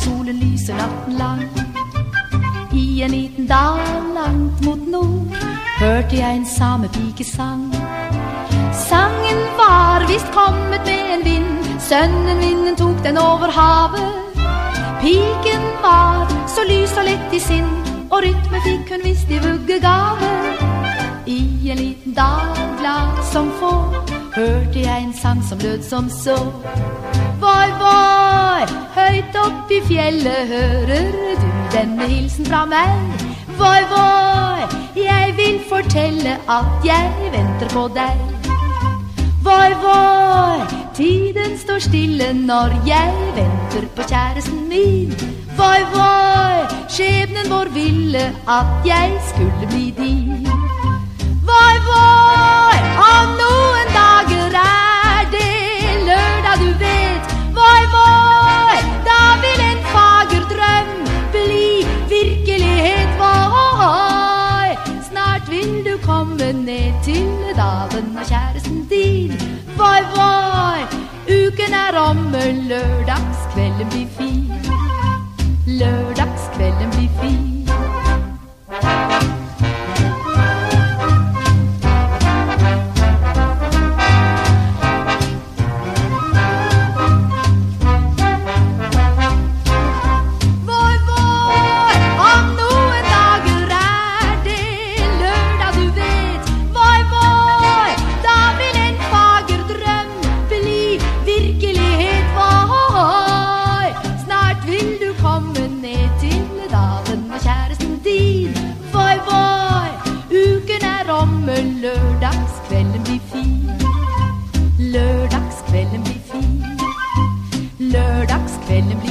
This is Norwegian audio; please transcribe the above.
solen lyser natten lang. I en liten dal langt mot nord hørte jeg en samepikesang. Sangen var visst kommet med en vind, sønnenvinden tok den over havet. Piken var så lys og lett i sinn, og rytme fikk hun visst i vuggegave. I en liten dal glad som få hørte jeg en sang som lød som så. Voi, voi, høyt opp i fjellet hører du denne hilsen fra meg. Voi, voi, jeg vil fortelle at jeg venter på deg. Voi, voi, tiden står stille når jeg venter på kjæresten min. Voi, voi, skjebnen vår ville at jeg skulle bli din. Voi, voi, om noen dager det lørdag du vet. Voi, voi, da vil en fager drøm bli virkelighet. Voi, snart vil du komme ned til dalen av kjæresten din. Voi, voi, uken omme, lørdagskvelden blir fin. Lørdagskvelden blir fin. Lørdagskvelden blir fin. Lørdagskvelden blir fin. Lørdagskvelden blir